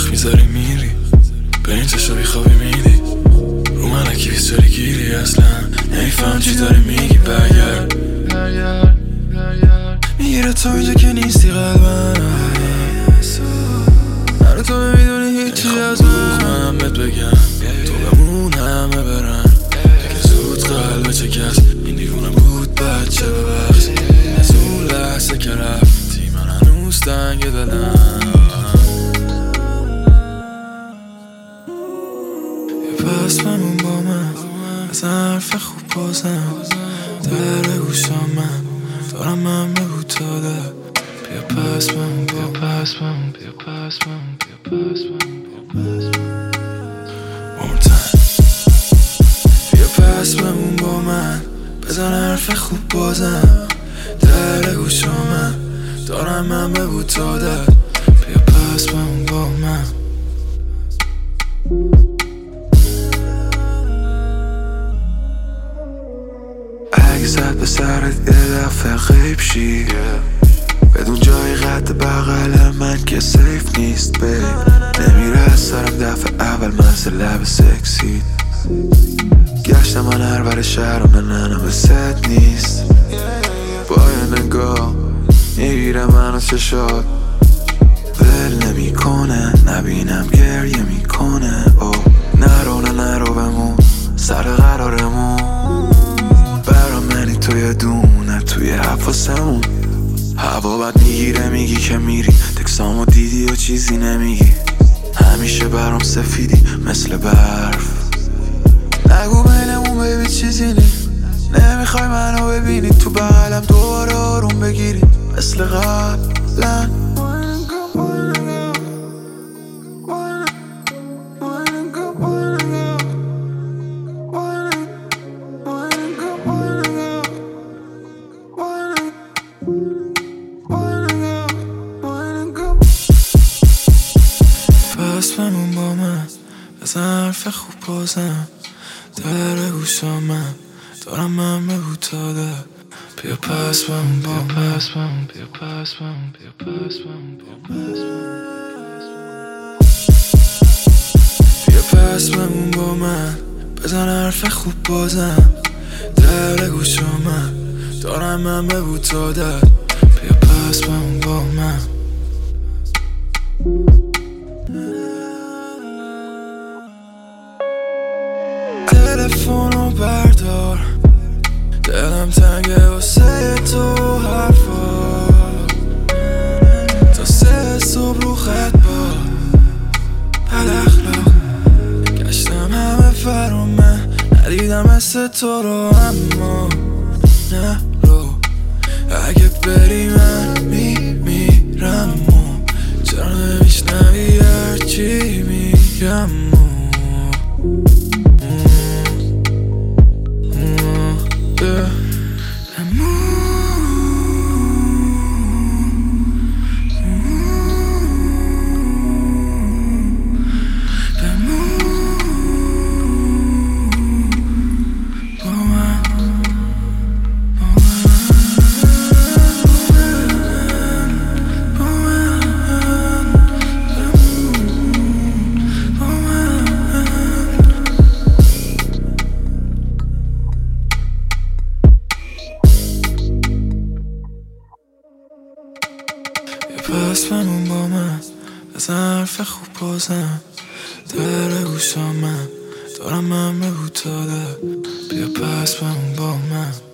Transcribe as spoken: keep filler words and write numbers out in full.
وقت میذاری میری به این چشا بیخوابی میدی رو من اکی بیستاری گیری اصلا نمیفهم چی داری میگی برگرد میگیره تا اینجا که نیستی قلبم من تو نمیدونی هیچی از من منم بهت بگم تو بمون همه برن دیگه زود قلب چه کس این دیوونه بود بچه ببخش از اون لحظه که رفتی من هنوز تنگ دلم یه پس بمون با من از حرف خوب بازم در گوشام من دارم من بگو تا ده بیا پس بمون بیا پس بمون بیا پس بمون بیا پس بمون بیا پس بمون One more time بیا پس بمون با من بزن حرف خوب بازم در گوشام من دارم من بگو تا ده بیا پس بمون با من اگه زد به سرت یه دفعه غیب شی بدون جای قد بغل من که سیف نیست بی نمیره از سرم دفعه اول مثل لب سکسی گشتم من هر بر شهر و نه نه نه به ست نیست با یه نگاه میگیره منو چشات ول نمی کنه نبینم گریه میکنه او نرو نه نرو بمون سر قرارمون برا منی توی دونه توی حفاظمون هوا بد میگیره میگی که میری تکسامو دیدی و چیزی نمیگی همیشه برام سفیدی مثل برف نگو بینمون بیبی چیزی نی نمیخوای منو ببینی تو بغلم دوباره آروم بگیری مثل قبلا پس بمون با من بزن حرف خوب بازم در گوشام من دارم من بگو تا ده بیا پس بمون بیا پس بمون بیا پس بمون بیا پس بمون بیا پس بمون با من بزن حرف خوب بازم در گوشام من دارم من بگو تا ده بیا پس بمون با من تلفنو بردار دلم تنگه واسه تو حرفا تا سه صبح رو خط با بد اخلاق گشتم همه فرا من ندیدم مثل تو رو اما نه رو اگه بری من میمیرم چرا نمیشنوی هرچی میگم پس بمون با من بزن حرف خوب بازم در گوشام من دارم من بگو تا ده بیا پس بمون با من